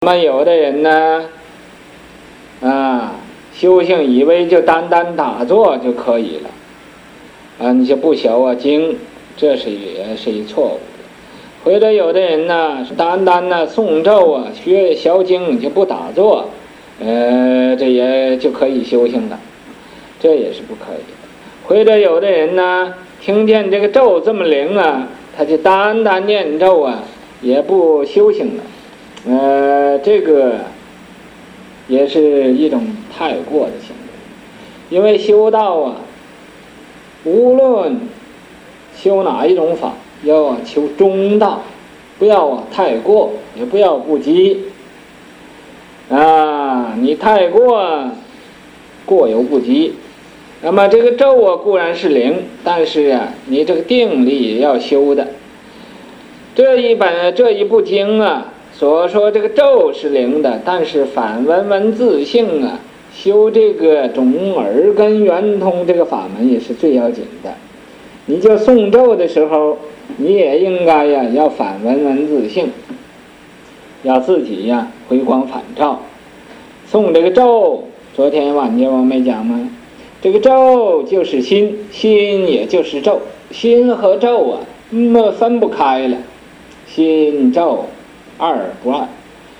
那么有的人呢，修行以为就单单打坐就可以了，你就不学经，这也是一错误的。或者有的人呢，单单诵咒学经就不打坐，这也就可以修行了，这也是不可以的。或者有的人呢，听见这个咒这么灵他就单单念咒也不修行了，这个也是一种太过的行为。因为修道无论修哪一种法，要求中道，不要太过，也不要不及你太过犹不及。那么这个咒固然是灵，但是你这个定力也要修的。这一部经所说这个咒是灵的，但是反闻自性修这个种耳根圆通这个法门也是最要紧的。你就诵咒的时候，你也应该要反闻自性，要自己回光返照。诵这个咒，昨天晚节我没讲吗？这个咒就是心，心也就是咒，心和咒分不开了，心咒二不二。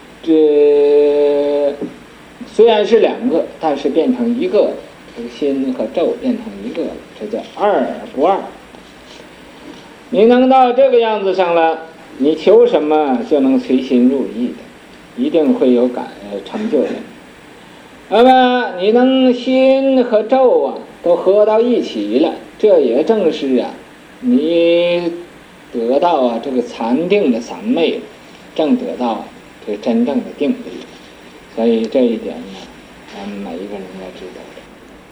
这虽然是两个，但是变成一个，这个心和咒变成一个，这叫二不二。你能到这个样子上了，你求什么就能随心如意的，一定会有成就的。那么你能心和咒都合到一起了，这也正是你得到这个禅定的三昧了，正得到这真正的定力。所以这一点每一个人要知道的。